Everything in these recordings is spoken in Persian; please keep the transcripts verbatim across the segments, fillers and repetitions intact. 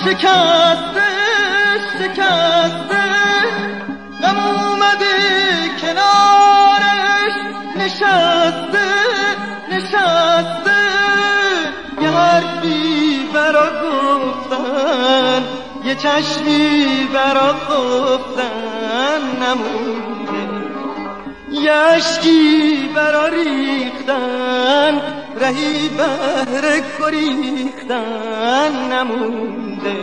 شکسته شکسته غم اومده کنارش نشسته نشسته یه حرفی برا گفتن یه چشمی برا گفتن نمونده یه عشقی برا ریختن رهی بهر گریختن نمونده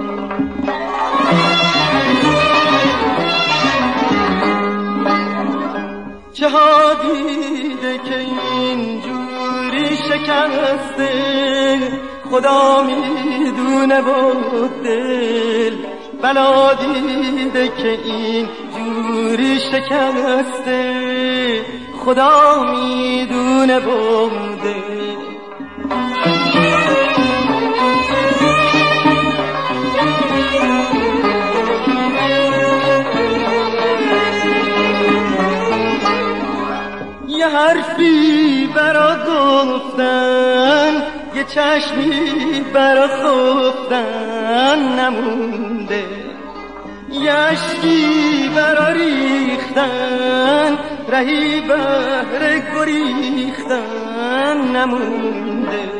چه ها دیده که اینجوری شکسته خدا میدونه با دل بلا دیده که اینجوری شکسته خدا میدونه با دل یه حرفی برا گفتن یه چشمی برا خفتن نمونده یه عشقی برا ریختن رهی بهر گریختن نمونده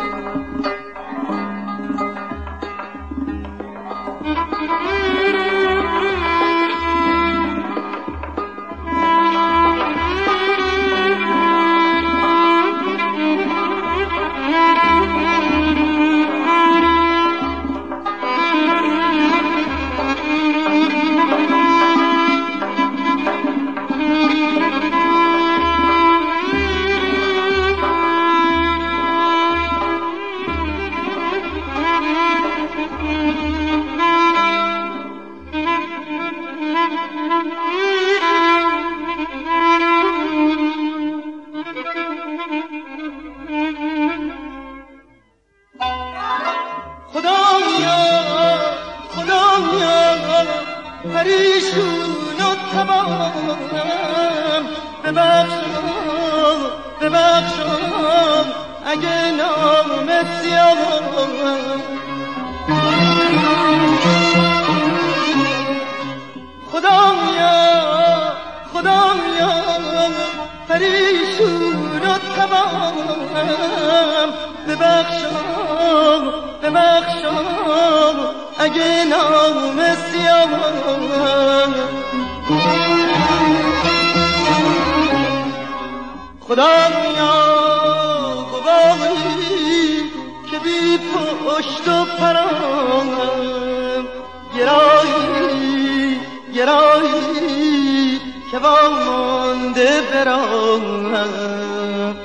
پریشون و تباهم ببخشم ببخشم اگه نام سیاهم خدایا خدایا پریشون و تباهم ببخشم ببخشم اگه نام سیاهم خدایا گواهی که بی پشت و پناهم گرایی گرایی که وامانده براهم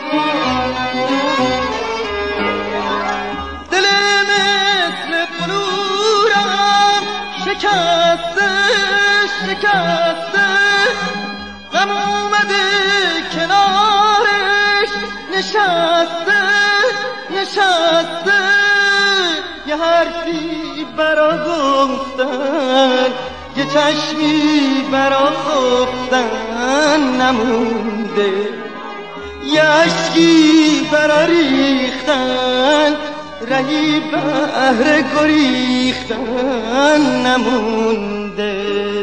شکسته شکسته غم اومده کنارش نشسته نشسته یه حرفی برا گفتن یه چشمی برا خفتن نمونده یه عشقی برا ریختن رهی بهر گریختن نمونده